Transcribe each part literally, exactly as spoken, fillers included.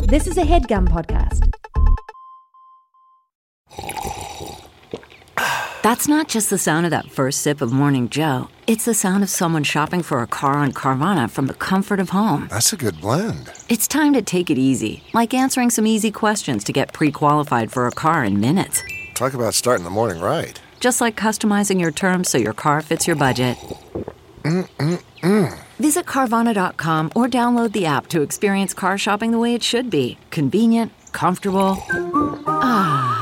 This is a HeadGum podcast. That's not just the sound of that first sip of Morning Joe. It's the sound of someone shopping for a car on Carvana from the comfort of home. That's a good blend. It's time to take it easy, like answering some easy questions to get pre-qualified for a car in minutes. Talk about starting the morning right. Just like customizing your terms so your car fits your budget. Mm-mm-mm. Visit Carvana dot com or download the app to experience car shopping the way it should be. Convenient, comfortable. Ah.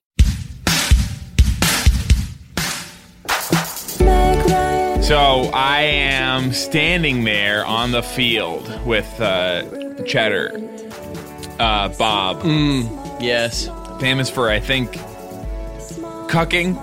So I am standing there on the field with uh, Cheddar, uh, Bob. Mm, yes. Famous for, I think, cucking?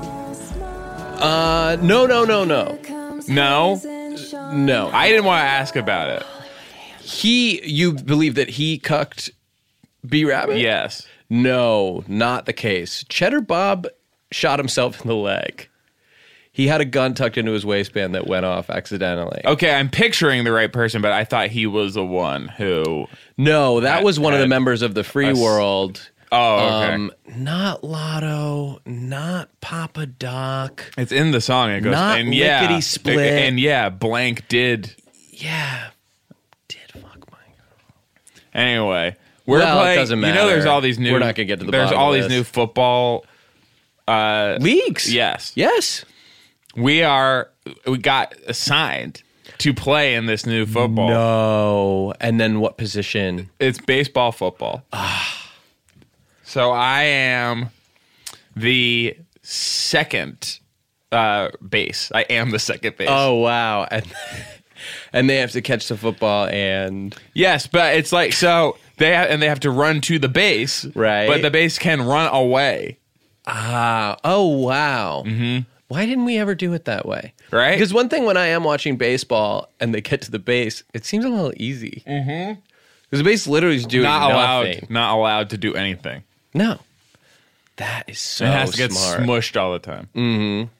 Uh, no, no, no, no. No? No. I didn't want to ask about it. He, you believe that he cucked B-Rabbit? Yes. No, not the case. Cheddar Bob shot himself in the leg. He had a gun tucked into his waistband that went off accidentally. Okay, I'm picturing the right person, but I thought he was the one who... No, that had, was one had, of the members of the Free a, World. Oh, okay. Um, not Lotto, not Papa Doc. It's in the song. It goes, not and yeah, Lickety Split. And yeah, blank did. Yeah, did fuck my girl. Anyway, we're well, playing. It doesn't matter. You know, there's all these new. We're not gonna get to the. There's bottom all of these this. new football uh, leagues. Yes, yes. We are. We got assigned to play in this new football. No, and then what position? It's baseball football. Ah. So I am the second uh, base. I am the second base. Oh wow! And and they have to catch the football and yes, but it's like so they have, and they have to run to the base, right? But the base can run away. Ah! Oh wow! Mm-hmm. Why didn't we ever do it that way? Right? Because one thing when I am watching baseball and they get to the base, it seems a little easy. Mm-hmm. Because the base literally is doing not nothing. allowed, not allowed to do anything. No, that is so it has to get smart. smushed all the time. Mm-hmm.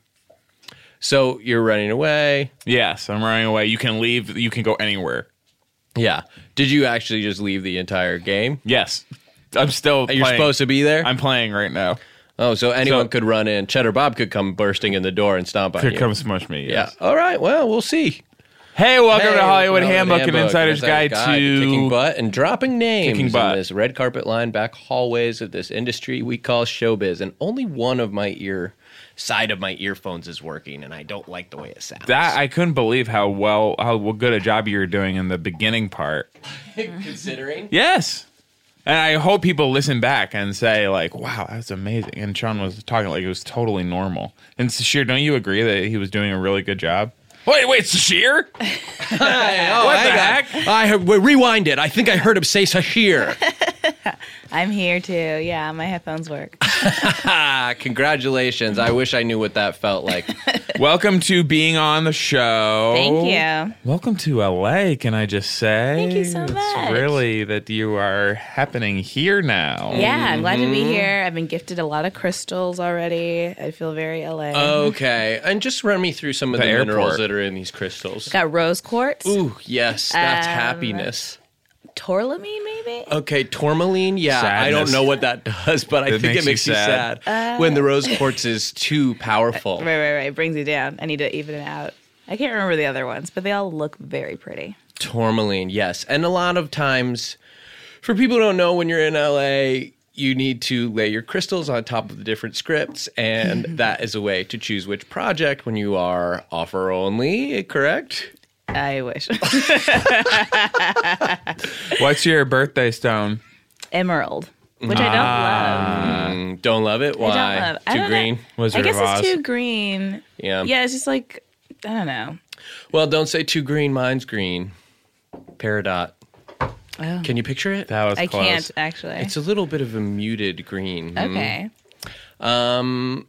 So you're running away. Yes, I'm running away. You can leave. You can go anywhere. Yeah. Did you actually just leave the entire game? Yes, I'm still. You're playing. supposed to be there. I'm playing right now. Oh, so anyone So- could run in. Cheddar Bob could come bursting in the door and stomp on Could you. come smush me. Yes. Yeah. All right. Well, we'll see. Hey, welcome Hey, to Hollywood welcome to Handbook, Handbook, an insider's guide, Insider's to kicking butt and dropping names Kicking butt. in this red carpet line back hallways of this industry we call showbiz. And only one of my ear side of my earphones is working, and I don't like the way it sounds. that. I couldn't believe how well, how good a job you were doing in the beginning part. Considering. Yes. And I hope people listen back and say, like, wow, that's amazing. And Sean was talking like it was totally normal. And Sashir, don't you agree that he was doing a really good job? Wait, wait, Sashir? Hey, oh, What the hang on. heck? I heard, well, rewind it. I think I heard him say Sashir. I'm here too. Yeah, my headphones work. Ah, congratulations. I wish I knew what that felt like. Welcome to being on the show. Thank you. Welcome to L A, can I just say? Thank you so It's much. really that you are happening here now. Yeah, I'm glad to be Mm-hmm. here. I've been gifted a lot of crystals already. I feel very L A. Okay. And just run me through some of The the, minerals airport. that are in these crystals. Got rose quartz, Ooh, yes. That's Um, happiness. tourmaline maybe. Okay, tourmaline. Yeah, I don't Sadness. know what that does, but I It think makes it makes you you sad. sad, when the rose quartz is too powerful. Right, right, right. Brings you down. I need to even it out. I can't remember the other ones, but they all look very pretty. Tourmaline, yes. And a lot of times, for people who don't know, when you're in L A, you need to lay your crystals on top of the different scripts, and that is a way to choose which project when you are offer only, correct? I wish. What's your birthday stone? Emerald, which I don't love. Mm, don't love it? Why? I don't love. I Too don't green? Know. Wizard I guess of Oz. it's too green. Yeah. Yeah, it's just like I don't know. Well, don't say too green, mine's green. Peridot. Oh. Can you picture it? That was I close. can't actually. It's a little bit of a muted green. Hmm. okay. Um,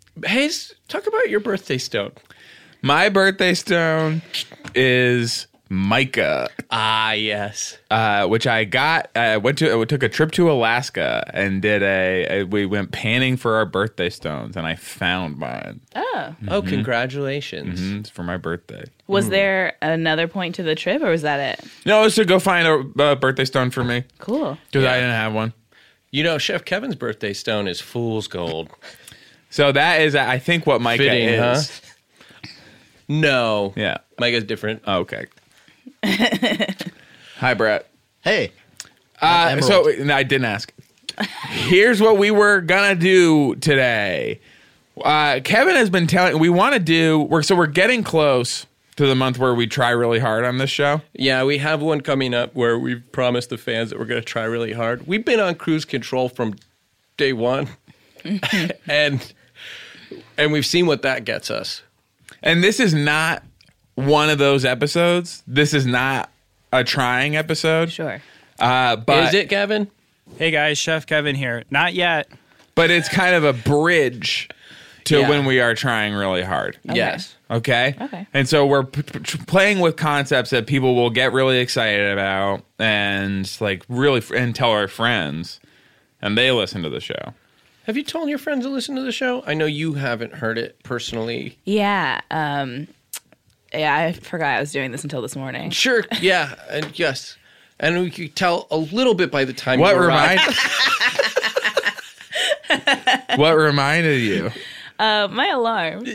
Hayes, talk about your birthday stone. My birthday stone is Micah, Ah, yes. uh, which I got. I went to. I took a trip to Alaska and did a, a. We went panning for our birthday stones, and I found mine. Oh. Oh, congratulations. Mm, It's for my birthday. Was there another point to the trip, or was that it? No, it was to go find a, a birthday stone for me Cool. because I Yeah. didn't have one. You know, Chef Kevin's birthday stone is fool's gold. So that is, I think, what Micah Fitting, is. huh? No. Yeah. Micah's different. Oh, okay. Hi, Brett. Hey. Uh, so no, I didn't ask. Here's what we were gonna do today. Uh, Kevin has been telling we want to do. We're so we're getting close to the month where we try really hard on this show. Yeah, we have one coming up where we've promised the fans that we're going to try really hard. We've been on cruise control from day one, and and we've seen what that gets us. And this is not one of those episodes. This is not a trying episode. Sure. Uh, but Is it, Kevin? Hey guys, Chef Kevin here. Not yet. But it's kind of a bridge to Yeah. when we are trying really hard. Yes. Okay. Okay. And so we're p- p- playing with concepts that people will get really excited about, and like really, f- and tell our friends, and they listen to the show. Have you told your friends to listen to the show? I know you haven't heard it personally. Yeah. Um, yeah, I forgot I was doing this until this morning. Sure. Yeah. And yes. And we could tell a little bit by the time What you arrive. remind? What reminded you? Uh, my alarm.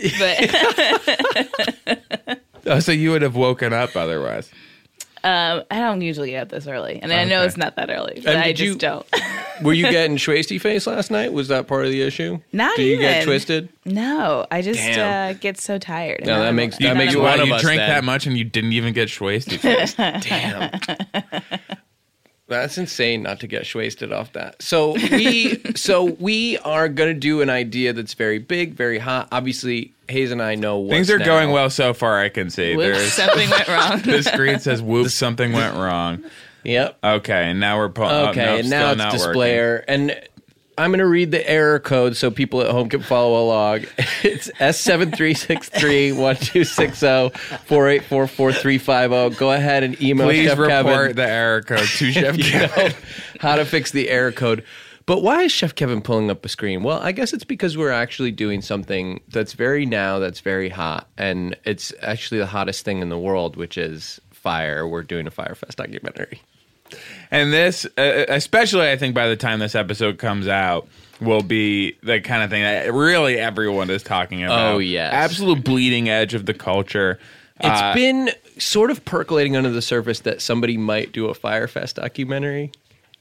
But Oh, so you would have woken up otherwise. um, I don't usually get up this early. And I know Okay. it's not that early, but And I did just you- don't. Were you getting schwasty face last night? Was that part of the issue? Not Did you get even. twisted? No, I just Damn. uh, get so tired. No, And that I'm- makes- and that I'm makes You, not- one what, of you us drank then. that much and you didn't even get schwasty face. Damn. That's insane not to get schwasted off that. So we so we are gonna do an idea that's very big, very hot. Obviously, Hayes and I know what's Things are now. going well so far, I can see. Whoops, There's something went wrong. the screen says whoops, something went wrong. Yep. Okay, and now we're pulling. Okay, oh, nope, and now still it's not display working. error. And I'm going to read the error code so people at home can follow along. It's S seven three six three one two six zero four eight four four three five zero. Go ahead and email Please Chef report Kevin the error code to Chef you Kevin. know how to fix the error code. But why is Chef Kevin pulling up a screen? Well, I guess it's because we're actually doing something that's very now, that's very hot. And it's actually the hottest thing in the world, which is fire. We're doing a Fire Fest documentary. And this, uh, especially I think by the time this episode comes out, will be the kind of thing that really everyone is talking about. Oh, yes. Absolute bleeding edge of the culture. It's Uh, been sort of percolating under the surface that somebody might do a Firefest documentary,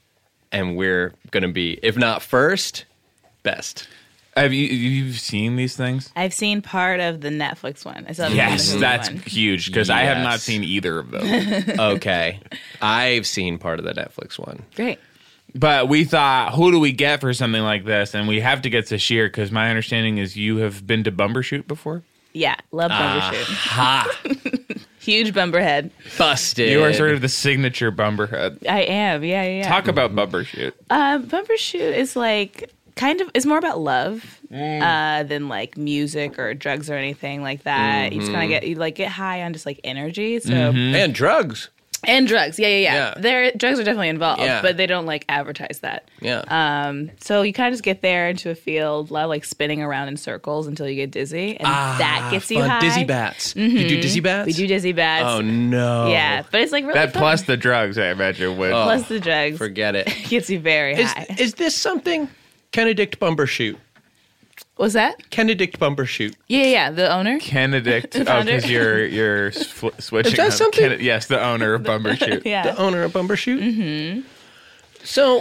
and we're going to be, if not first, best. Have you you've seen these things? I've seen part of the Netflix one. I saw the Yes, Netflix that's one. huge because I have not Yes. seen either of those. Okay. I've seen part of the Netflix one. Great. But we thought, who do we get for something like this? And we have to get Sashir because my understanding is you have been to Bumbershoot before. Yeah, love Bumbershoot. Ha! Huge Bumberhead. Busted. You are sort of the signature Bumberhead. I am. Yeah, yeah, yeah. Talk about Bumbershoot. Um, Bumbershoot is like kind of, it's more about love Mm. uh, than like music or drugs or anything like that. You just kind of get, you like get high on just like energy. So, Mm-hmm. And drugs. and drugs. Yeah, yeah, yeah. Yeah. There, drugs are definitely involved, Yeah. but they don't like advertise that. Yeah. Um, so you kind of just get there into a field, a lot of like spinning around in circles until you get dizzy, and that gets you Fun. high. Dizzy bats. You do dizzy bats? We do dizzy bats. Oh, no. Yeah, but it's like really That fun. plus the drugs, I imagine, would. plus the drugs Forget it. gets you very Is, high. is this something? Kenedict Bumbershoot. Was that? Kenedict Bumbershoot. Yeah, yeah. The owner. Kenedict. Oh, founder? because you're you're sw- switching. Is that up. something? Kennedy- yes, the owner of Bumbershoot. Yeah. The owner of Bumbershoot? Mm-hmm. So,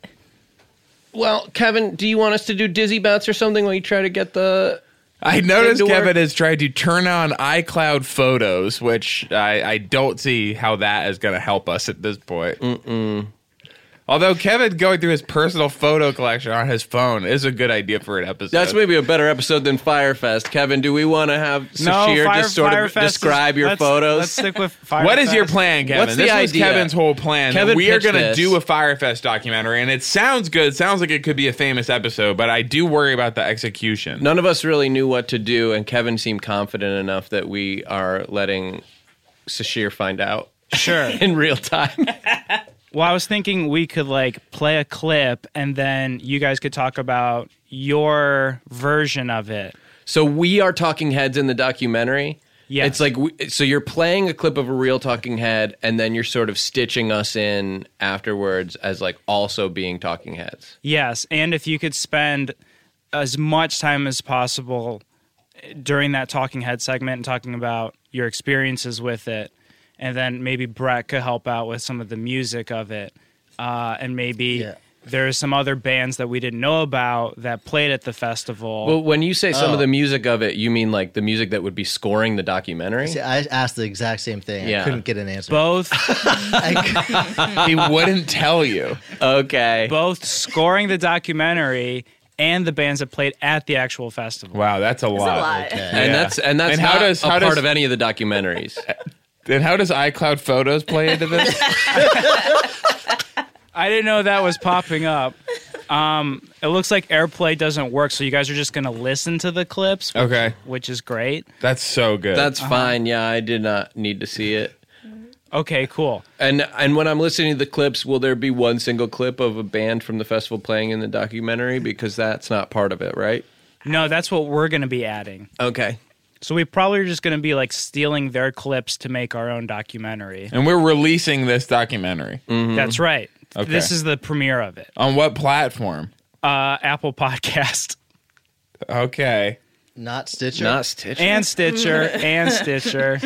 well, Kevin, do you want us to do dizzy bats or something while you try to get the... I noticed Thing to Kevin work. has tried to turn on iCloud Photos, which I, I don't see how that is going to help us at this point. Mm-mm. Although Kevin going through his personal photo collection on his phone is a good idea for an episode. That's maybe a better episode than Firefest. Kevin, do we want to have No, Sashir Fire, just sort of Firefest is- describe your let's- photos? Let's stick with Firefest. What is your plan, Kevin? What's the this was idea? Kevin's whole plan. Kevin we are pitched going to this. do a Firefest documentary, and it sounds good. It sounds like it could be a famous episode, but I do worry about the execution. None of us really knew what to do, and Kevin seemed confident enough that we are letting Sashir find out. Sure. in real time. Well, I was thinking we could like play a clip and then you guys could talk about your version of it. So we are talking heads in the documentary. Yes. It's like, we, so you're playing a clip of a real talking head and then you're sort of stitching us in afterwards as like also being talking heads. Yes, and if you could spend as much time as possible during that talking head segment and talking about your experiences with it, and then maybe Brett could help out with some of the music of it, uh, and maybe Yeah. there's some other bands that we didn't know about that played at the festival. Well, when you say some Oh. of the music of it, you mean like the music that would be scoring the documentary? See, I asked the exact same thing. Yeah. I couldn't get an answer. both I, He wouldn't tell you. Okay. both scoring the documentary and the bands that played at the actual festival. Wow, that's a It's a lot. lot. okay. And Yeah. that's and that's And how not does- a how part does- of any of the documentaries. Then how does iCloud Photos play into this? I didn't know that was popping up. Um, it looks like AirPlay doesn't work, so you guys are just going to listen to the clips, which, Okay. which is great. That's so good. That's fine. Yeah, I did not need to see it. Okay, cool. And and when I'm listening to the clips, will there be one single clip of a band from the festival playing in the documentary? Because that's not part of it, right? No, that's what we're going to be adding. Okay. So we probably are just going to be like stealing their clips to make our own documentary. and we're releasing this documentary. That's right. Okay. This is the premiere of it. On what platform? Uh, Apple Podcast Okay. not Stitcher. Not Stitcher. and Stitcher and Stitcher.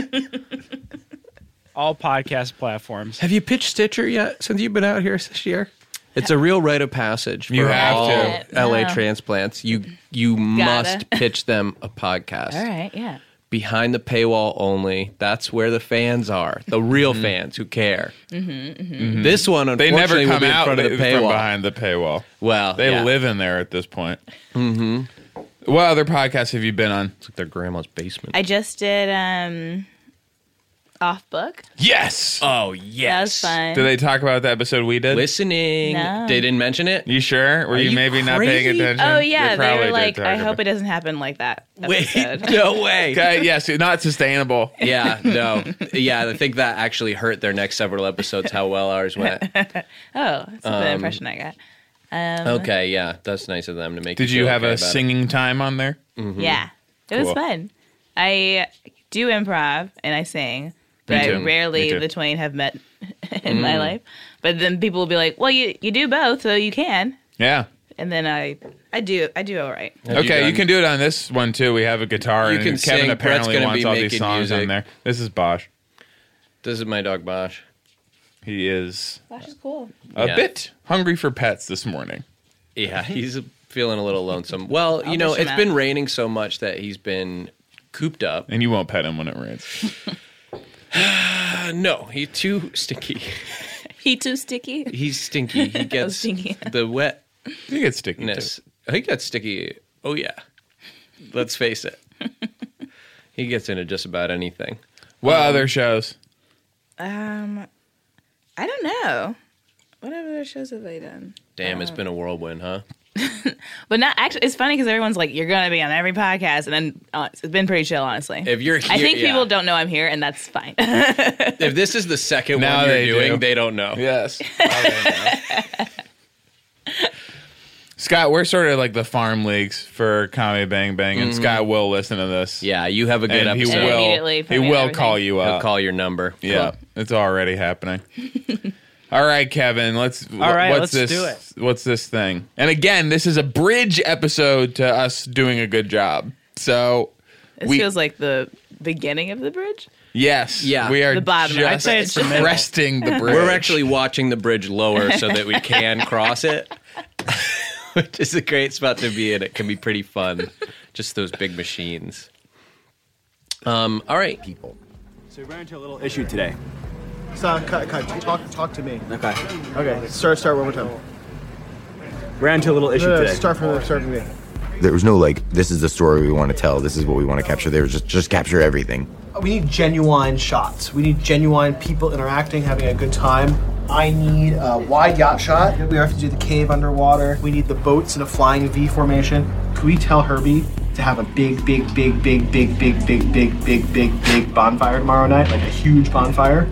All podcast platforms. Have you pitched Stitcher yet since you've been out here this year? It's a real rite of passage for You have all to. L A No. transplants. You you must pitch them a podcast. All right, yeah. Behind the paywall only. That's where the fans are. The real fans who care. Mm-hmm, This one, They never unfortunately, will come be in out front of the from paywall. behind the paywall. Well, They yeah. live in there at this point. Mm-hmm. What other podcasts have you been on? It's like their grandma's basement. I just did um, Off Book. Yes. oh, That was yes. fun. Did they talk about that episode we did? Listening. No. They didn't mention it? You sure? Were Are you, you maybe not paying crazy? attention? Oh yeah, they probably were did like, talk I about hope it doesn't happen like that. Wait, Episode. no way. Okay, yes, not sustainable. Yeah, no. Yeah, I think that actually hurt their next several episodes how well ours went. Oh, that's the impression I got. Um, Okay, yeah, that's nice of them to make Did you you feel have okay a about it. singing time on there? Yeah, it was Cool. fun. I do improv and I sing, but Me too. I Me rarely too. the twain have met in my life. But then people will be like, "Well, you you do both, so you can." Yeah. And then I I do I do all right. Have Okay, you, done- can do it on this one too. We have a guitar, You and can Kevin sing. apparently Brett's gonna wants be all these making songs music. on there. This is Bosch. This is my dog Bosch. He is Gosh, is cool. a Yeah. bit hungry for pets this morning. Yeah, he's feeling a little lonesome. Well, you I'll know, dish him it's out. been raining so much that he's been cooped up. And you won't pet him when it rains. Uh, no, he's too stinky. He too sticky. He's stinky. He gets stinky. the wetness. You get sticky too. He gets sticky. Oh, yeah. Let's face it. He gets into just about anything. What other shows? Um, I don't know. What other shows have I done? Damn, it's been a whirlwind, huh? But not actually. It's funny because everyone's like, "You're gonna be on every podcast," and then uh, it's been pretty chill, honestly. If you're here, I think yeah. people don't know I'm here, and that's fine. If this is the second Now one you're they doing, do. they don't know. Yes. Scott, we're sort of like the farm leagues for Comedy Bang Bang, and Scott will listen to this. Yeah, you have a good and he episode. And will. immediately put He me on will everything. call you He'll up. call your number. Yeah, it's already happening. All right, Kevin. Let's. All right, what's let's this, do it. What's this thing? And again, this is a bridge episode to us doing a good job. So This we feels like the beginning of the bridge. yes, Yeah. we are The bottom. just I'd say it's the middle. cresting the bridge. We're actually watching the bridge lower so that we can cross it, which is a great spot to be in. It can be pretty fun. Just those big machines. Um. All right. people. So we ran into a little issue today. Stop, cut, cut. Talk, talk to me. Okay. Okay, start, start one more time. Ran into a little issue No, no, today. start from the start from me. There was no like, this is the story we want to tell. This is what we want to capture. There was just just capture everything. We need genuine shots. We need genuine people interacting, having a good time. I need a wide yacht shot. We have to do the cave underwater. We need the boats in a flying V formation. Can we tell Herbie to have a big, big, big, big, big, big, big, big, big, big, big bonfire tomorrow night? Like a huge bonfire.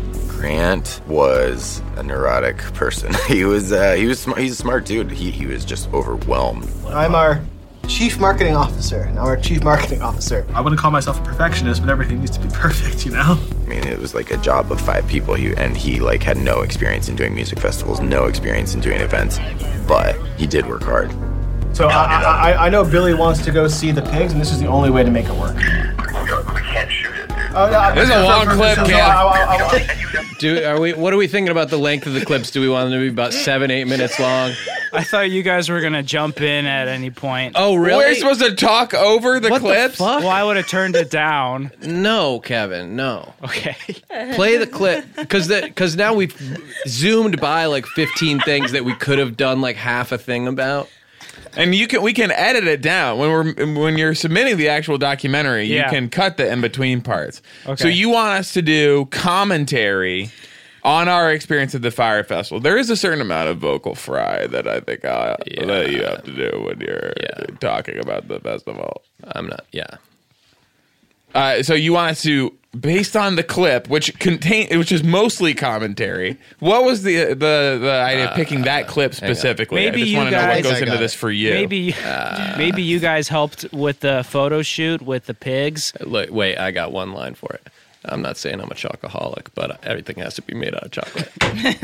Grant was a neurotic person. he was uh, he was smart. He's a smart dude. He he was just overwhelmed. I'm our chief marketing officer. Now our chief marketing officer. I wouldn't call myself a perfectionist, but everything needs to be perfect, you know? I mean, it was like a job of five people. He, and he like had no experience in doing music festivals, no experience in doing events, but he did work hard. So I, I, I know Billy wants to go see the pigs, and this is the only way to make it work. We can't shoot it, dude. Oh, no, This is a long clip, Cam. Do are we? What are we thinking about the length of the clips? Do we want them to be about seven, eight minutes long? I thought you guys were gonna jump in at any point. Oh, really? We're supposed to talk over the What clips? the fuck? Well, I would have turned it down. No, Kevin. No. Okay. Play the clip because because now we've zoomed by like fifteen things that we could have done like half a thing about. And you can we can edit it down when we're when you're submitting the actual documentary. Yeah. You can cut the in between parts. Okay. So you want us to do commentary on our experience at the Fire Festival. There is a certain amount of vocal fry that I think uh, Yeah. that you have to do when you're Yeah. talking about the festival. I'm not. Yeah. Uh, so you want us to, based on the clip, which contain, which is mostly commentary. What was the the the idea of picking that clip specifically? Maybe I just you want to know guys- what goes I into got this it. for you. Maybe, maybe you guys helped with the photo shoot with the pigs. Look, wait, I got one line for it. I'm not saying I'm a chocoholic, but everything has to be made out of chocolate.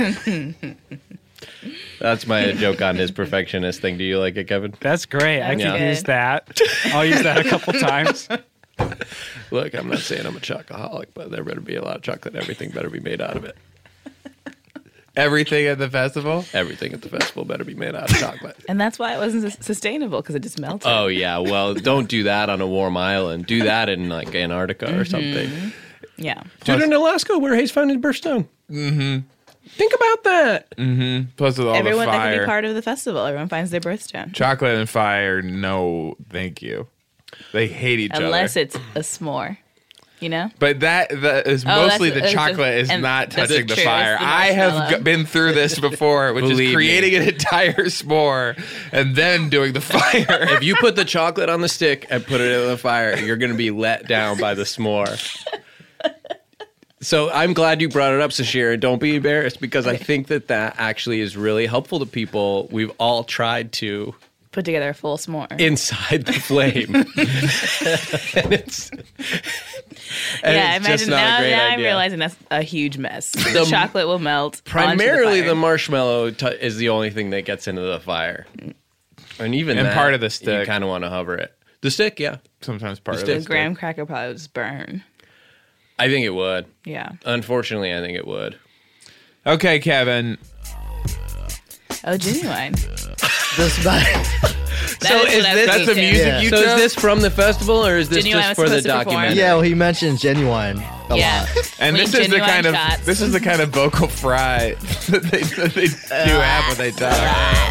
That's my joke on his perfectionist thing. Do you like it, Kevin? That's great. I That's can good. use that. I'll use that a couple times. Look, I'm not saying I'm a chocoholic, but there better be a lot of chocolate. Everything better be made out of it. Everything at the festival? Everything at the festival better be made out of chocolate. And that's why it wasn't sus- sustainable, because it just melted. Oh, yeah. Well, don't do that on a warm island. Do that in, like, Antarctica or something. Yeah. Do it in Alaska where Hayes found his birthstone. Mm-hmm. Think about that. Mm-hmm. Plus with all Everyone the that can fire. be part of the festival. Everyone finds their birthstone. Chocolate and fire, no thank you. They hate each Unless other. it's a s'more. You know? But that, that is Oh, mostly that's- the that's chocolate just- is and not that's touching the true, fire. it's the I have marshmallow. g- been through this before, which is Believe me. creating an entire s'more and then doing the fire. If you put the chocolate on the stick and put it in the fire, you're going to be let down by the s'more. So I'm glad you brought it up, Sashira. Don't be embarrassed, because I think that that actually is really helpful to people. We've all tried to Put together a full s'more. inside the flame. and it's, and yeah, I it's just imagine not now, a great now I'm idea. realizing that's a huge mess. The, The- chocolate will melt. Primarily, onto the, the, fire. marshmallow t- is the only thing that gets into the fire. And even And that, part of the you stick. kind of want to hover it. The stick, yeah. Sometimes part The of stick. this. The graham cracker probably would just burn. I think it would. Yeah. Unfortunately, I think it would. Okay, Kevin. Oh, genuine. This guy. That So is is what I was this- That's thinking the too. music Yeah. you So chose? is this from the festival, or is this Genuine just was for the supposed to perform. documentary? Yeah, well, he mentioned Genuine a Yeah. lot. And Like this is the genuine kind of shots. this is the kind of vocal fry that they, that they do have when they talk.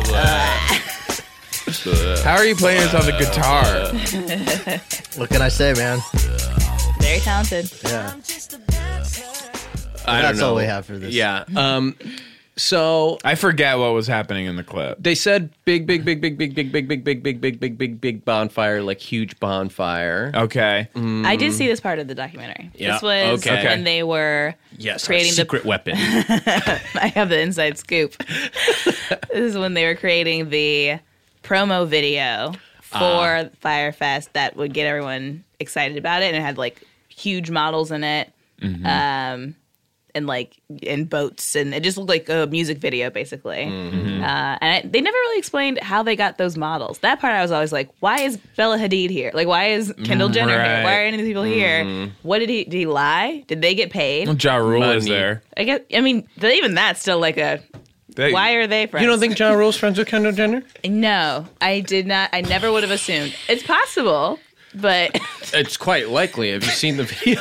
How are you playing this on the guitar? What can I say, man? Very talented. Yeah. I don't That's know. all we have for this. Yeah. Um. So I forget what was happening in the clip. they said big, big, big, big, big, big, big, big, big, big, big, big, big, big bonfire, like huge bonfire. Okay. I did see this part of the documentary. Yeah, This was okay. when they were Yes, our creating the secret weapon. I have the inside scoop. This is when they were creating the promo video for Firefest that would get everyone excited about it, and it had like huge models in it, um, and like in boats, and it just looked like a music video basically. Uh, and I, they never really explained how they got those models. That part I was always like, why is Bella Hadid here? Like, why is Kendall Jenner right. here? Why are any of these people here? What did he? Did he lie? Did they get paid? Well, Ja Rule is Money. there. I guess. I mean, th- even that's still like a. They- Why are they friends? You don't think Ja Rule's friends with Kendall Jenner? No, I did not. I never would have assumed. It's possible, but It's quite likely. Have you seen the video?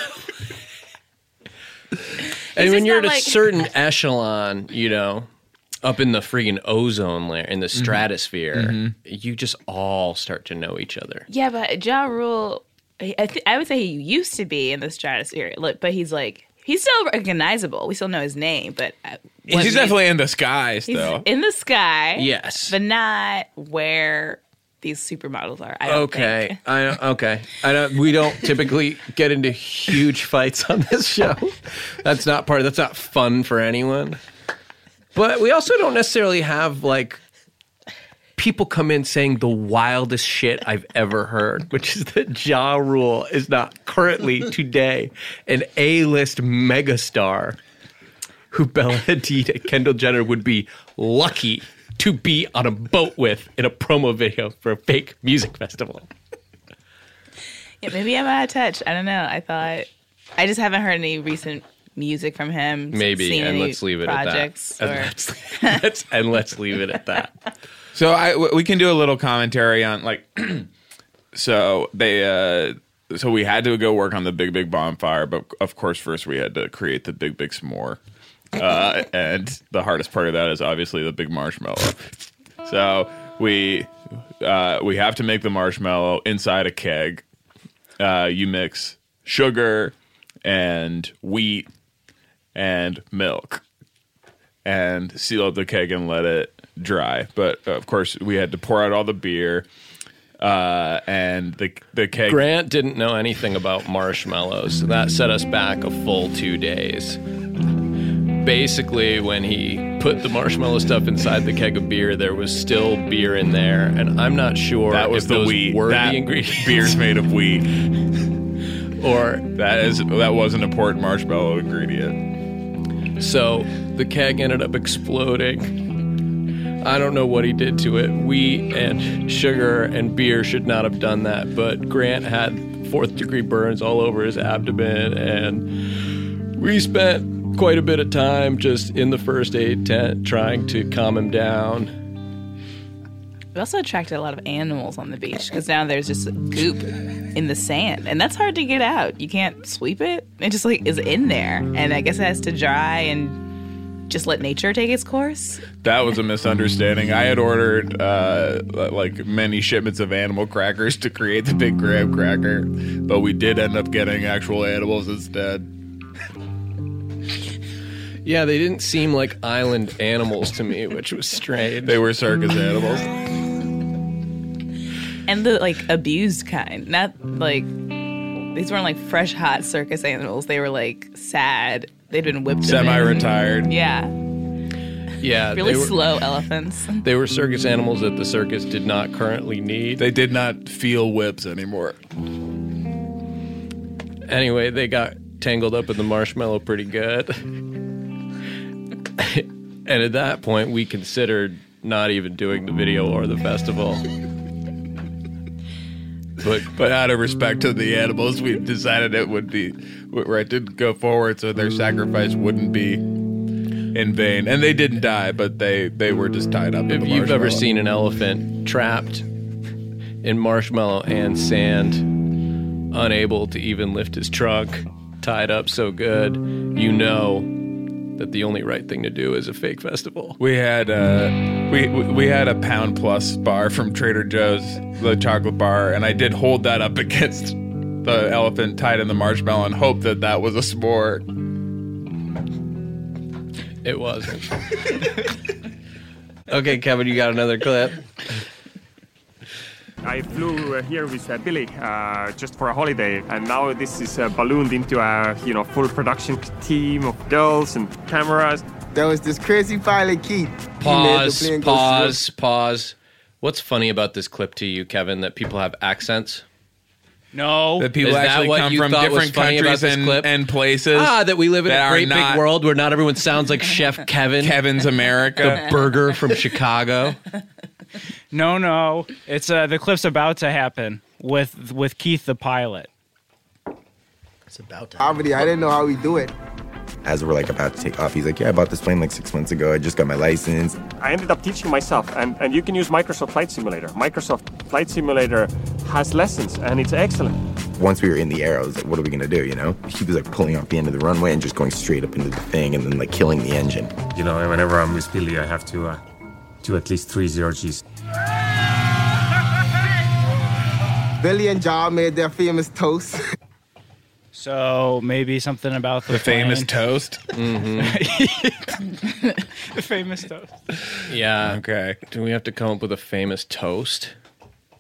And It's when just you're at not a like- certain echelon, you know, up in the freaking ozone layer, in the stratosphere, you just all start to know each other. yeah, but Ja Rule, I, th- I would say he used to be in the stratosphere, like, but he's like he's still recognizable. We still know his name, but uh, He's what- definitely in the skies, he's though. in the sky. Yes. but not where these supermodels are. I don't okay, think. I okay. I don't. We don't typically get into huge fights on this show. That's not part. That's not fun for anyone. But we also don't necessarily have like people come in saying the wildest shit I've ever heard, which is that Ja Rule is not currently today an A-list megastar who Bella Hadid and Kendall Jenner would be lucky to be on a boat with in a promo video for a fake music festival. Yeah, maybe I'm out of touch. I don't know. I thought I just haven't heard any recent music from him. Maybe, seen and any let's leave it projects at that. or- And let's, let's, and let's leave it at that. So I w- we can do a little commentary on like, so they uh, so we had to go work on the big big bonfire, but of course first we had to create the big big s'more, uh, and the hardest part of that is obviously the big marshmallow. So we uh, we have to make the marshmallow inside a keg. Uh, you mix sugar and wheat and milk, and seal up the keg and let it dry. But of course, we had to pour out all the beer, uh, and the the keg. Grant didn't know anything about marshmallows, so that set us back a full two days. Basically, when he put the marshmallow stuff inside the keg of beer, there was still beer in there, and I'm not sure That was if the those wheat. were That the ingredients. beer's made of wheat, or that is that was an important marshmallow ingredient. So the keg ended up exploding. I don't know what he did to it. Wheat and sugar and beer should not have done that, but Grant had fourth degree burns all over his abdomen, and we spent quite a bit of time just in the first aid tent trying to calm him down. We also attracted a lot of animals on the beach because now there's just goop in the sand, and that's hard to get out. You can't sweep it; it just like is in there, and I guess it has to dry and just let nature take its course. That was a misunderstanding. I had ordered uh, like many shipments of animal crackers to create the big graham cracker, but we did end up getting actual animals instead. Yeah, they didn't seem like island animals to me, which was strange. They were circus animals. And the like abused kind, not like these weren't like fresh hot circus animals. They were like sad. They'd been whipped. Semi-retired. Yeah. Yeah, Really they were, slow elephants. They were circus animals that the circus did not currently need. They did not feel whips anymore. Anyway, they got tangled up in the marshmallow pretty good. And at that point, we considered not even doing the video or the festival. But but out of respect to the animals, we decided it would be right to go forward, so their sacrifice wouldn't be in vain. And they didn't die, but they, they were just tied up. If in the you've ever marshmallow. seen an elephant trapped in marshmallow and sand, unable to even lift his trunk, tied up so good, you know that the only right thing to do is a fake festival. We had uh, we we had a pound plus bar from Trader Joe's, the chocolate bar, and I did hold that up against the elephant tied in the marshmallow and hope that that was a s'more. It wasn't. Okay, Kevin, you got another clip. I flew uh, here with uh, Billy uh, just for a holiday, and now this is uh, ballooned into a you know full production team of girls and cameras. There was this crazy pilot, Keith. Pause, pause, pause. What's funny about this clip to you, Kevin, that people have accents? No. That people Is that actually what come you from thought was different funny about countries this and, clip? and places. Ah, that we live in that a great are not big world where not everyone sounds like Chef Kevin. Kevin's America. The burger from Chicago. No, no. It's uh, the clip's about to happen with with Keith the pilot. It's about to Already, I didn't know how we do it. As we're like about to take off, he's like, yeah, I bought this plane like six months ago. I just got my license. I ended up teaching myself, and, and you can use Microsoft Flight Simulator. Microsoft Flight Simulator has lessons, and it's excellent. Once we were in the air, I was like, what are we gonna do, you know? He was like pulling off the end of the runway and just going straight up into the thing and then like killing the engine. You know, whenever I'm with Billy, I have to uh, do at least three zero Gs. Billy and Ja made their famous toast. So maybe something about the, The famous plane. toast. Mm-hmm. The famous toast. Yeah. Okay. Do we have to come up with a famous toast?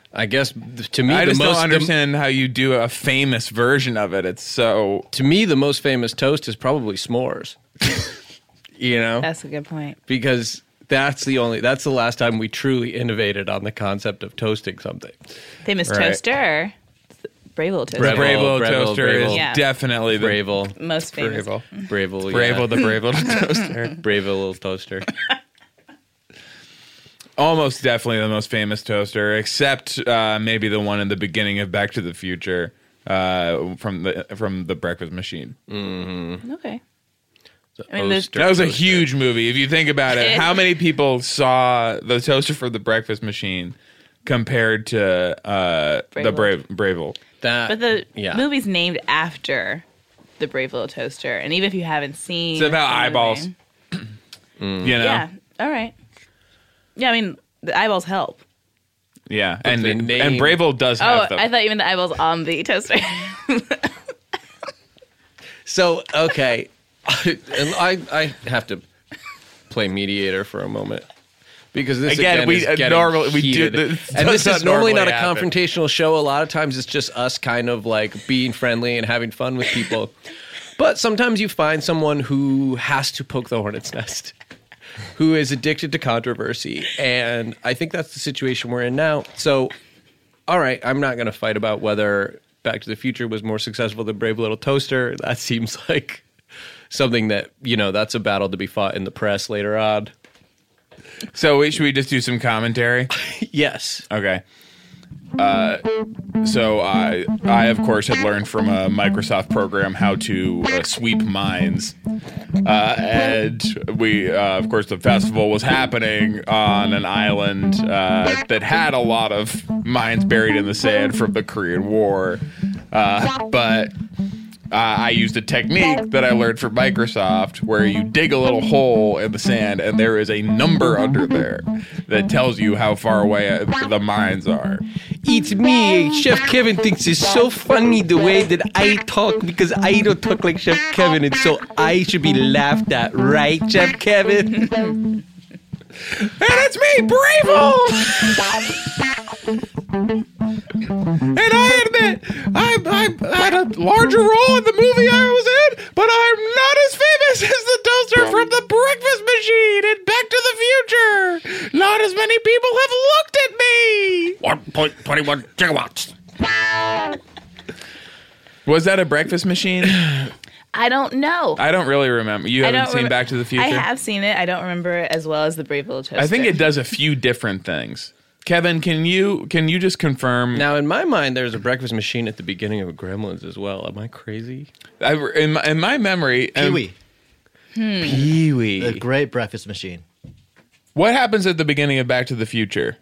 I guess to me, I the just most, don't understand the, how you do a famous version of it. It's so. To me, the most famous toast is probably s'mores. You know, that's a good point because that's the only that's the last time we truly innovated on the concept of toasting something. Famous right. toaster, Bravo toaster. The Bravo, Bravo toaster Bravo. is yeah. definitely the Bravo. most famous. Bravo, Bravo, Bravo yeah. the Bravo toaster. Bravo little toaster. Almost definitely the most famous toaster, except uh, maybe the one in the beginning of Back to the Future uh, from the from the Breakfast Machine. Mm-hmm. Okay. I mean, that was a huge movie. If you think about it, how many people saw the toaster for the Breakfast Machine compared to uh, the Brave Bravo? That, but the yeah. movie's named after the Brave Little Toaster, and even if you haven't seen, it's about eyeballs. mm. You know, yeah. All right. Yeah, I mean the eyeballs help. Yeah, and and, and Bravo does have oh, them. I thought you meant the eyeballs on the toaster. So okay. And I, I have to play mediator for a moment because this again, again we is getting normally we do heated. this, and this is normally not a happen. confrontational show. A lot of times it's just us kind of like being friendly and having fun with people. But sometimes you find someone who has to poke the hornet's nest, who is addicted to controversy, and I think that's the situation we're in now. So, all right, I'm not going to fight about whether Back to the Future was more successful than Brave Little Toaster. That seems like something that, you know, that's a battle to be fought in the press later on. So should we just do some commentary? Yes. Okay. Uh, so I, I of course had learned from a Microsoft program how to uh, sweep mines, uh, and we, uh, of course, the festival was happening on an island uh, that had a lot of mines buried in the sand from the Korean War, uh, but. Uh, I used a technique that I learned from Microsoft where you dig a little hole in the sand and there is a number under there that tells you how far away the mines are. It's me. Chef Kevin thinks it's so funny the way that I talk because I don't talk like Chef Kevin, and so I should be laughed at, right, Chef Kevin? And it's me, Bravo! And I admit, I, I had a larger role in the movie I was in, but I'm not as famous as the toaster from the Breakfast Machine in Back to the Future. Not as many people have looked at me. one point two one gigawatts. Was that a Breakfast Machine? I don't know. I don't really remember. You haven't seen rem- Back to the Future? I have seen it. I don't remember it as well as the Brave Little Toaster. I think it does a few different things. Kevin, can you can you just confirm? Now, in my mind, there's a Breakfast Machine at the beginning of Gremlins as well. Am I crazy? I, in, my, in my memory, um, Pee-wee. Hmm. Pee-wee. The great breakfast machine. What happens at the beginning of Back to the Future?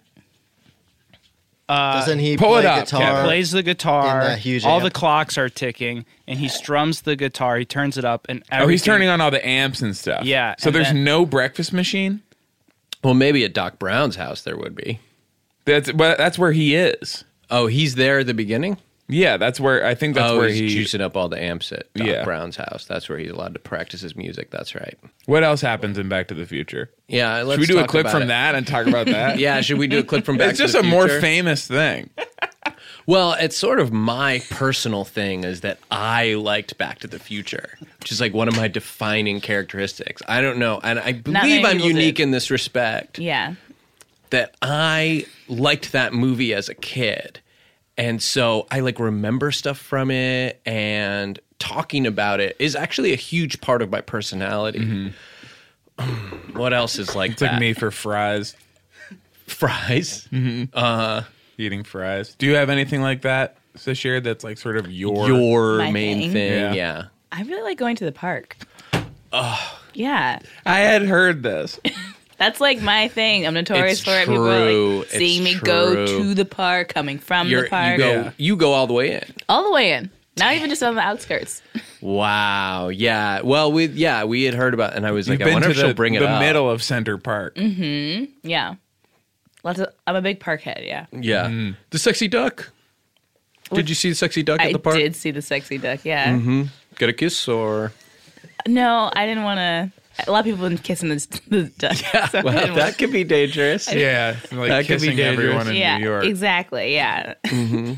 Uh, Doesn't he pull play it up, guitar? Kevin. plays the guitar. in that huge all amp? the clocks are ticking, and he strums the guitar. He turns it up, and Oh, he's everything- turning on all the amps and stuff. Yeah, So and there's then- no Breakfast Machine? Well, maybe at Doc Brown's house there would be. That's but that's where he is. Oh, he's there at the beginning? Yeah, that's where I think that's oh, where he's he. juicing up all the amps at Doc Yeah. Brown's house. That's where he's allowed to practice his music. That's right. What else happens in Back to the Future? Yeah, let's Should we do a talk clip about from it. that and talk about that? Yeah, should we do a clip from Back It's to just the a Future? more famous thing. Well, it's sort of my personal thing is that I liked Back to the Future, which is like one of my defining characteristics. I don't know, and I many believe I'm people unique did. in this respect. Yeah. That I liked that movie as a kid. And so I like remember stuff from it, and talking about it is actually a huge part of my personality. Mm-hmm. What else is like It's that? like me for fries. Fries? Mm-hmm. Uh, Eating fries. Do you have anything like that, Sashir, that's like sort of your your My main thing? thing. Yeah. Yeah. I really like going to the park. Oh, Yeah. I had heard this. That's like my thing. I'm notorious It's for it. People are true. like seeing It's me go true. to the park, coming from You're, the park. you go. Yeah. You go all the way in. All the way in. Not even just on the outskirts. Wow. Yeah. Well, we yeah we had heard about, and I was You've like, I been wonder to if the, she'll bring it the up. middle of Center Park. Mm-hmm. Yeah. Lots of, I'm a big park head, yeah. Yeah. Mm. The sexy duck. Did you see the sexy duck I at the park? did see the sexy duck, yeah. Mm-hmm. Get a kiss or No, I didn't want to A lot of people have been kissing the, the duck. Yeah, so well, that could be dangerous. Yeah, like that could be kissing dangerous. everyone in yeah, New York. exactly. Yeah. Mm-hmm.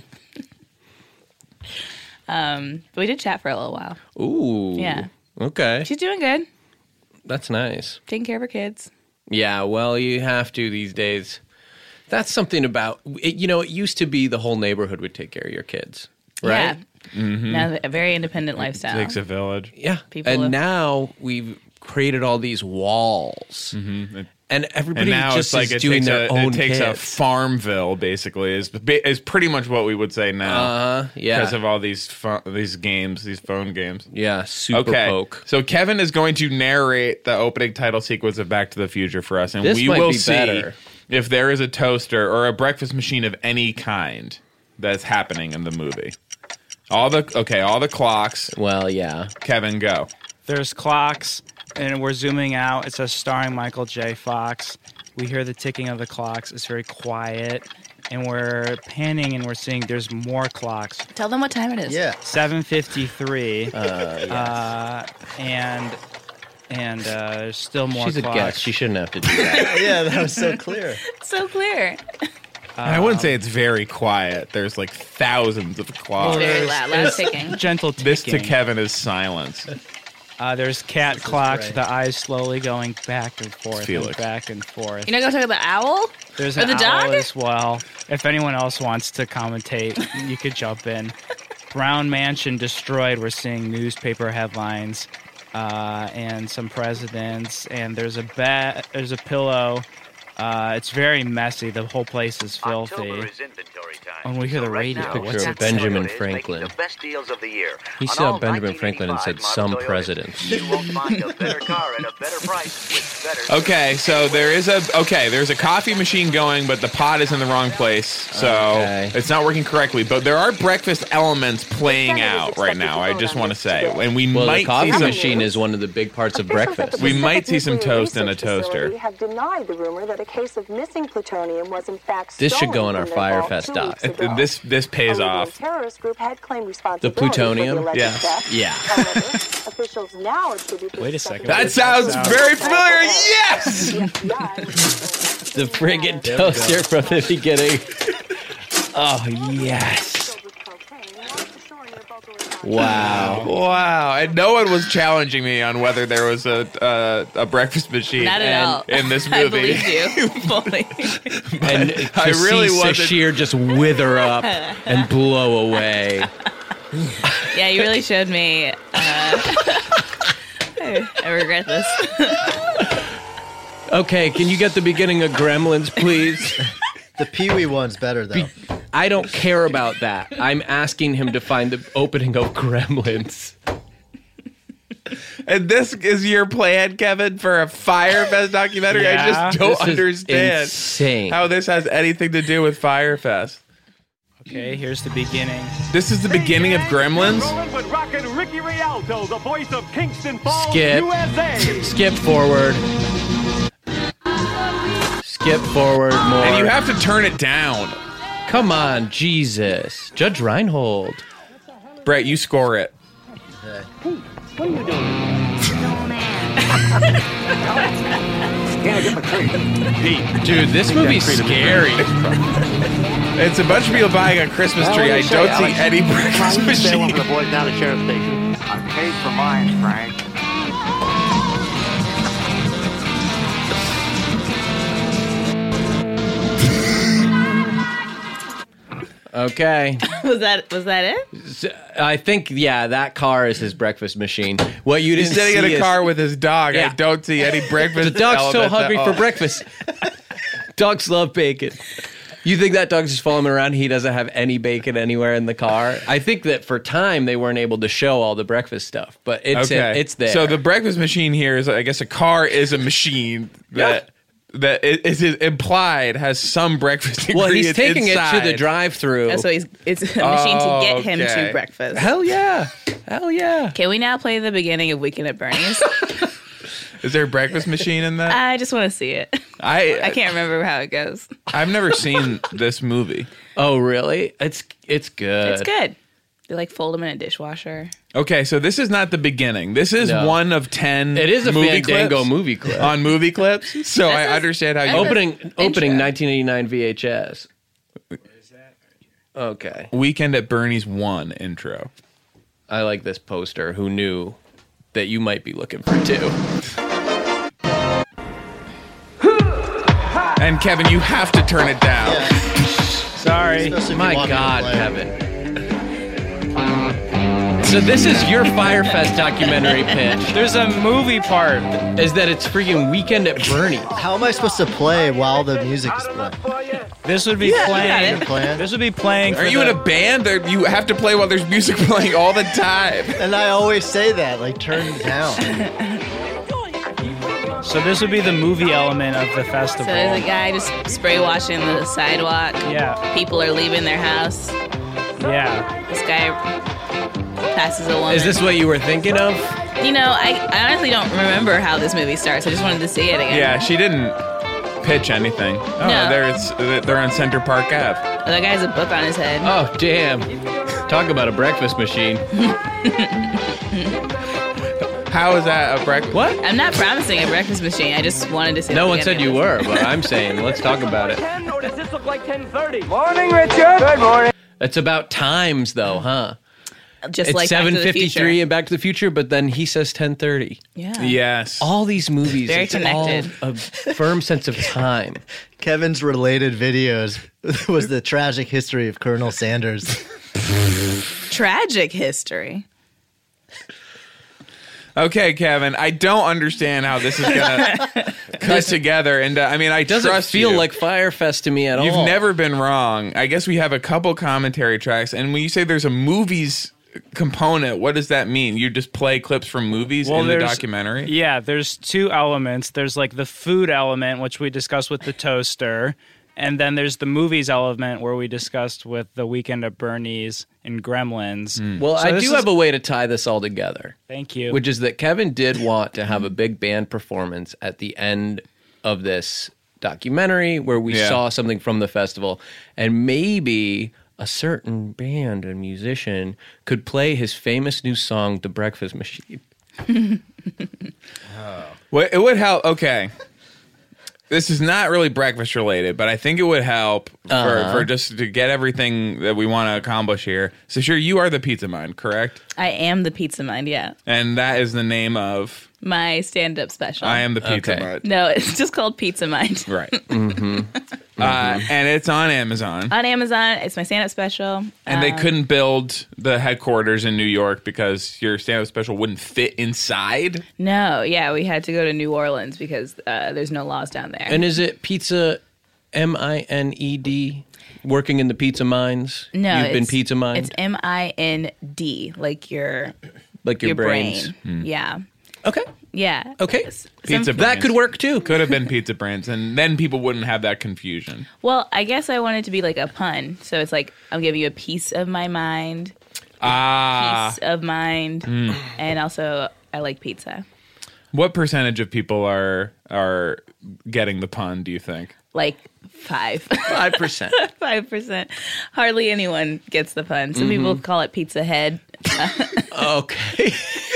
um, but we did chat for a little while. Ooh. Yeah. Okay. She's doing good. That's nice. Taking care of her kids. Yeah, well, you have to these days. That's something about, it, you know, it used to be the whole neighborhood would take care of your kids, right? Yeah. Mm-hmm. Now a very independent lifestyle. It takes a village. Yeah. People and have- now we've created all these walls. Mm-hmm. It, and everybody and now just it's like is it doing takes their a, own It takes kids. a Farmville, basically, is is pretty much what we would say now. Uh-huh, yeah. Because of all these pho- these games, these phone games. Yeah, super okay. poke. So Kevin is going to narrate the opening title sequence of Back to the Future for us, and This we might will be see better. if there is a toaster or a breakfast machine of any kind that's happening in the movie. All the okay, all the clocks. Well, yeah. Kevin, go. There's clocks, and we're zooming out. It says starring Michael J. Fox. We hear the ticking of the clocks. It's very quiet. And we're panning, and we're seeing there's more clocks. Tell them what time it is. Yeah. seven fifty-three. Uh, yes. uh, and and uh, there's still more She's clocks. a guest. She shouldn't have to do that. Yeah, that was so clear. So clear. And I wouldn't say it's very quiet. There's like thousands of clocks. Very loud, loud ticking. Gentle ticking. This to Kevin is silence. Uh, there's cat clocks, the eyes slowly going back and forth, Felix. and back and forth. You're not going to talk about the owl? There's or an the owl dog? as well. If anyone else wants to commentate, you could jump in. Brown Mansion destroyed. We're seeing newspaper headlines uh, and some presidents. And there's a bed. There's a pillow. Uh, it's very messy. The whole place is filthy. When we hear the radio, Picture what's of it Benjamin say? Franklin. Best deals of the year. He On saw all Benjamin Franklin and said, some Toyotas, presidents. You won't find a better car at a better price with better. Okay, so there is a okay. There's a coffee machine going, but the pot is in the wrong place, so Okay. it's not working correctly. But there are breakfast elements playing out right now. I just want to say, and we Well, might the coffee see some, machine is one of the big parts of breakfast. we might see some toast in a toaster. We have denied the rumor that a case of missing plutonium was in fact This should go stolen on our from their vault Firefest two doc. weeks ago. This this pays A Libyan off. terrorist group had claimed The responsibility plutonium? for the alleged Yeah. theft. Yeah. However, officials now attribute this Wait a to second. That sounds very familiar. Yes. The friggin' toaster from the beginning. Oh, yes. Wow. Wow, and no one was challenging me on whether there was a uh, a breakfast machine Not at in, all. in this I movie. believe you fully. And to I really see wasn't- Sashir just wither up and blow away. Yeah, you really showed me. Uh, I, I regret this. Okay, can you get the beginning of Gremlins, please? The Pee Wee one's better, though. I don't care about that. I'm asking him to find the opening of Gremlins. And this is your plan, Kevin, for a Firefest documentary? I Yeah. just don't This is understand insane. how this has anything to do with Firefest. Okay, here's the beginning. This is the beginning of Gremlins? Rolling with rockin' Ricky Rialto, the voice of Kingston Falls, Skip. U S A. Skip forward. Skip forward more. And you have to turn it down. Come on, Jesus. Judge Reinhold. Brett, you score it. What are you doing? Can I get my treat? Dude, this movie's scary. It's a bunch of people buying a Christmas tree. I don't see any breakfast Say one machine. for the boys down at the sheriff's station. I paid for mine, Frank. Okay. Was that was that it? I think, yeah, that car is his breakfast machine. What you He's didn't sitting see in a is- car with his dog. Yeah. I don't see any breakfast. The dog's so elements at hungry all. for breakfast. Dogs love bacon. You think that dog's just following around? He doesn't have any bacon anywhere in the car. I think that for time they weren't able to show all the breakfast stuff, but it's Okay. it's there. So the breakfast machine here is, I guess, a car is a machine that that i- is is implied has some breakfast well, he's ingredients taking inside. it to the drive-through. Oh, so he's it's a machine to get him Okay. to breakfast. Hell yeah, hell yeah. Can we now play the beginning of Weekend at Bernie's? Is there a breakfast machine in that? I just want to see it. I I can't remember how it goes. I've never seen this movie. Oh, really? It's it's good. It's good. They like fold them in a dishwasher. Okay, so this is not the beginning. This is No. one of ten. It is a movie Fandango clips movie clip. on movie clips. So I understand how you opening opening nineteen eighty-nine V H S. Okay. Weekend at Bernie's one intro. I like this poster. Who knew that you might be looking for two? And Kevin, you have to turn it down. Sorry. My God, Kevin. So this is your Firefest documentary pitch. There's a movie part. Is that it's freaking Weekend at Bernie's. How am I supposed to play while the music is playing? This would be Yeah, playing. good plan. This would be playing. Are for you the, in a band that you have to play while there's music playing all the time? And I always say that, like, turn it down. So this would be the movie element of the So festival. there's a guy just spray washing the sidewalk. Yeah. People are leaving their house. Yeah. This guy passes a woman. Is this what you were thinking of? You know, I, I honestly don't remember how this movie starts. I just wanted to see it again. Yeah, she didn't pitch anything. Oh, No. there's they're on Center Park Ave. Oh, that guy has a book on his head. Oh, damn. Talk about a breakfast machine. How is that a breakfast? What? I'm not promising a breakfast machine. I just wanted to see. No the one said beginning you of were, but I'm saying let's talk about it. Does this look like ten thirty? Morning, Richard. Good morning. It's about times, though, huh? this. Just it's like Back to seven the fifty-three Future. and Back to the Future, but then he says ten thirty. Yeah. Yes. All these movies, Very it's connected. all a firm sense of time. Kevin's related videos was the tragic history of Colonel Sanders. Tragic history. Okay, Kevin, I don't understand how this is gonna cut together. And uh, I mean, I It doesn't trust feel you. like Firefest to me at You've all. never been wrong. I guess we have a couple commentary tracks, and when you say there's a movies component, what does that mean? You just play clips from movies in the there's- documentary? Yeah, there's two elements. There's like the food element, which we discussed with the toaster, and then there's the movies element where we discussed with the Weekend at Bernie's and Gremlins. Well, So I this do is- have a way to tie this all together. Thank you. Which is that Kevin did want to have a big band performance at the end of this documentary where we Yeah. saw something from the festival, and maybe a certain band and musician could play his famous new song, The Breakfast Machine. Well, it would help. Okay. This is not really breakfast related, but I think it would help for, Uh-huh. for just to get everything that we want to accomplish here. So, sure, you are the Pizza Mind, correct? I am the Pizza Mind, yeah. And that is the name of My stand-up special. I Am the Pizza Okay. Mind. No, it's just called Pizza Mind. Right. mm-hmm. Uh, and it's on Amazon. On Amazon, it's my stand-up special. And they Um, couldn't build the headquarters in New York because your stand-up special wouldn't fit inside. No, yeah, we had to go to New Orleans because uh, there's no laws down there. And is it pizza, M I N E D, working in the pizza mines? no, You've been it's- pizza mined? It's M I N D, like your Like your, your brains. brain. Yeah, Okay. yeah. Okay. S- Pizza some- That Brains. could work too. Could have been Pizza Brands, and then people wouldn't have that confusion. Well, I guess I wanted to be like a pun, so it's like I'm giving you a piece of my mind, Ah. piece of mind, and also I like pizza. What percentage of people are are getting the pun, do you think? Like five, Five percent. five percent. Hardly anyone gets the pun. Some people call it Pizza Head. Okay.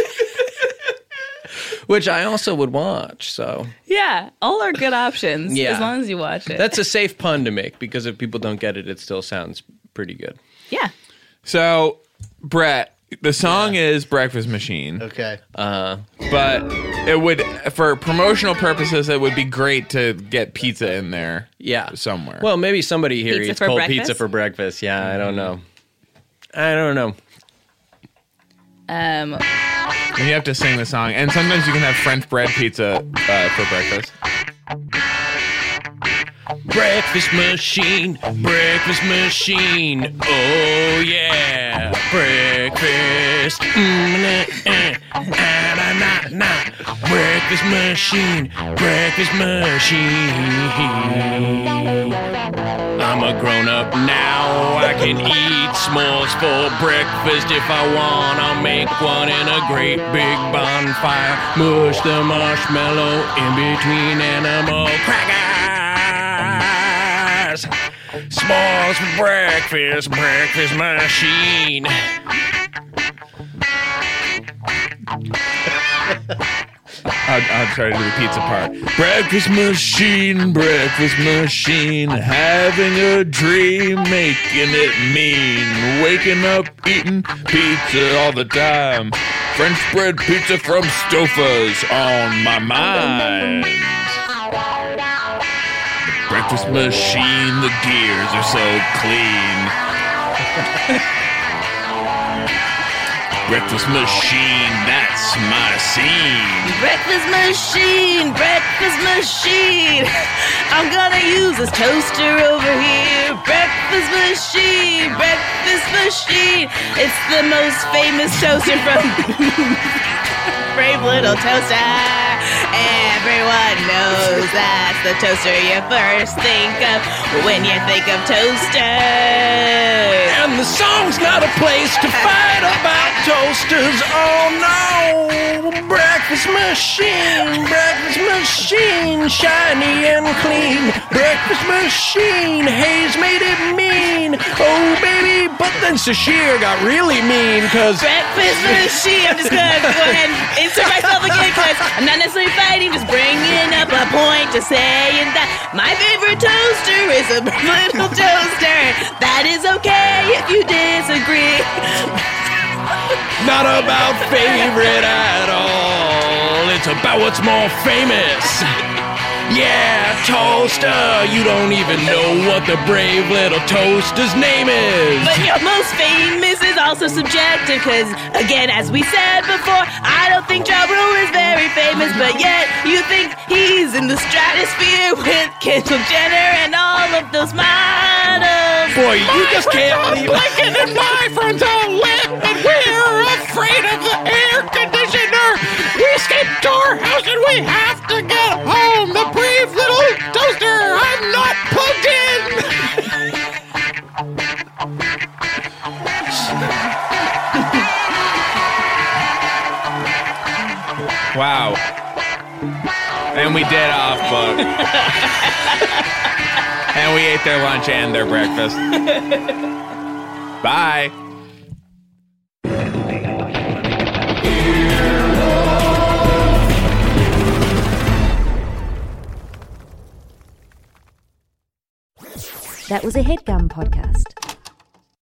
Which I also would watch, so Yeah, all are good options Yeah. as long as you watch it. that's a safe pun to make because if people don't get it, it still sounds pretty good. yeah. So, Brett, the song is Breakfast Machine, Okay. Uh, but it would, for promotional purposes, it would be great to get pizza in there yeah, somewhere. Well, maybe somebody here Pizza eats for cold breakfast? pizza for breakfast. Yeah, I don't know. I don't know. Um, And you have to sing the song, and sometimes you can have French bread pizza uh, for breakfast. Breakfast machine, breakfast machine. Oh yeah, breakfast. Mm, nah, eh, ah, nah, nah, nah. Breakfast machine, breakfast machine. I'm a grown up now. I can eat s'mores for breakfast if I want. I'll make one in a great big bonfire. Mush the marshmallow in between animal crackers. S'mores for breakfast, breakfast machine. I'll, I'll try to do the pizza part. Breakfast machine, breakfast machine, having a dream, making it mean, waking up, eating pizza all the time. French bread pizza from Stouffer's on my mind. The breakfast machine, the gears are so clean. Breakfast machine, that's my scene. Breakfast machine, breakfast machine. I'm gonna use this toaster over here. Breakfast machine, breakfast machine. It's the most famous toaster from Brave Little Toaster. Everyone knows that's the toaster you first think of when you think of toasters. And the song's not a place to fight about toasters. Oh no! Breakfast machine, breakfast machine, shiny and clean. Breakfast machine, Hayes made it mean. Oh baby, but then Sashir got really mean, cause breakfast machine. I'm just gonna go ahead and insert myself again, cause I'm not necessarily fighting, just bringing up a point, just saying that my favorite toaster is a little toaster. That is okay if you disagree. Not about favorite at all. It's about what's more famous. Yeah, toaster. You don't even know what the brave little toaster's name is. But your most famous is also subjective, because, again, as we said before, I don't think Ja Rule is very famous, but yet you think he's in the stratosphere with Kendall Jenner and all of those models. Boy, you just can't leave. Lincoln and my friends all lit, and we're afraid of the air conditioner. We escaped our house and we have to get home. The brave little toaster, I'm not plugged in. Wow. And we did off book. And we ate their lunch and their breakfast. Bye. That was a HeadGum podcast.